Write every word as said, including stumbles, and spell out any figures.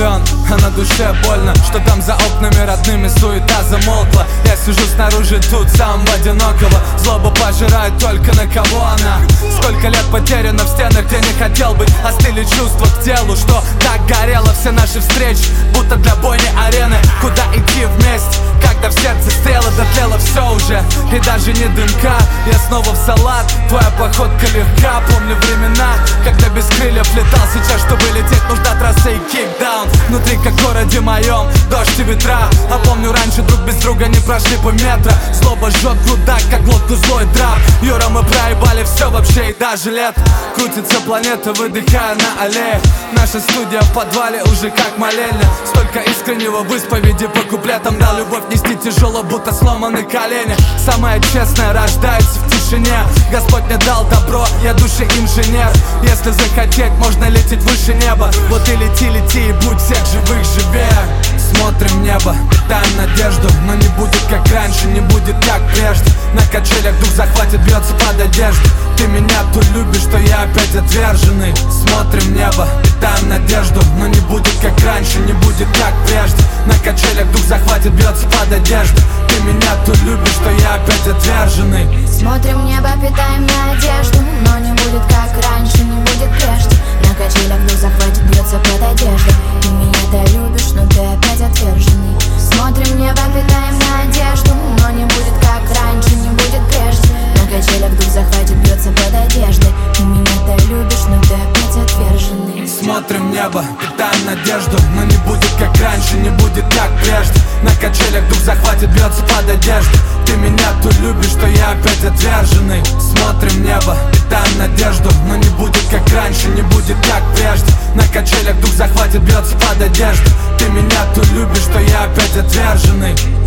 влюблен, а на душе больно, что там за окнами родными суета замолкла. Я сижу снаружи тут сам в одинокого, злоба пожирает только на кого она. Сколько лет потеряно в стенах, где не хотел быть. Остыли чувства к телу, что так горело. Все наши встречи, будто для бойни арены. Куда идти вместе, когда в сердце стрелы дотлело все уже, и даже не дымка. Я снова в салат, твоя походка легка. Помню времена, когда без крыльев летал. Сейчас, чтобы лететь, нужна трасса и кикдаун. Внутри, как в городе моем, дождь и ветра. А помню, раньше друг без друга не прошли по метра. Злоба жжет грудак, как глотку злой драп. Юра, мы проебали все вообще и даже лет. Крутится планета, выдыхая на аллее. Наша студия в подвале уже как молельня. Столько искреннего в исповеди по куплетам. Да, любовь нести тяжело, будто сломаны колени. Самое честное рождается в тишине. Господь мне дал добро, я душеинженер. Если захотеть, можно лететь выше неба. Вот и лети, лети, и будь всех живых живее. Смотрим в небо, питаем надежду. Но не будет как раньше, не будет как прежде. На качелях дух захватит, бьется под одежду. Ты меня тут любишь, что я опять отверженный. Смотрим в небо, питаем надежду. Но не будет как раньше, не будет как прежде. На качелях дух захватит, бьется под одежду. Ты меня тут любишь, что я опять отверженный. Смотрим в небо, питаем надежду. Но не будет как раньше, не будет прежде. На качелях дух захватит, бьется под одежду. Ты меня-то любишь, но ты опять отверженный. Смотрим в небо, питаем надежду. Но не будет как раньше, не будет прежде. На качелях дух захватит, бьется под одеждой. Ты меня-то любишь, но ты опять отверженный. Смотрим в небо, питаем надежду. Но не будет как раньше, не будет как прежде. На качелях дух захватит, бьется под одежду. Ты меня тут любишь, что я опять отверженный. Смотрим в небо, питаем надежду. Но не будет как раньше, не будет как прежде. На качелях дух захватит, бьется под одежду. Ты меня тут любишь, что я опять отверженный.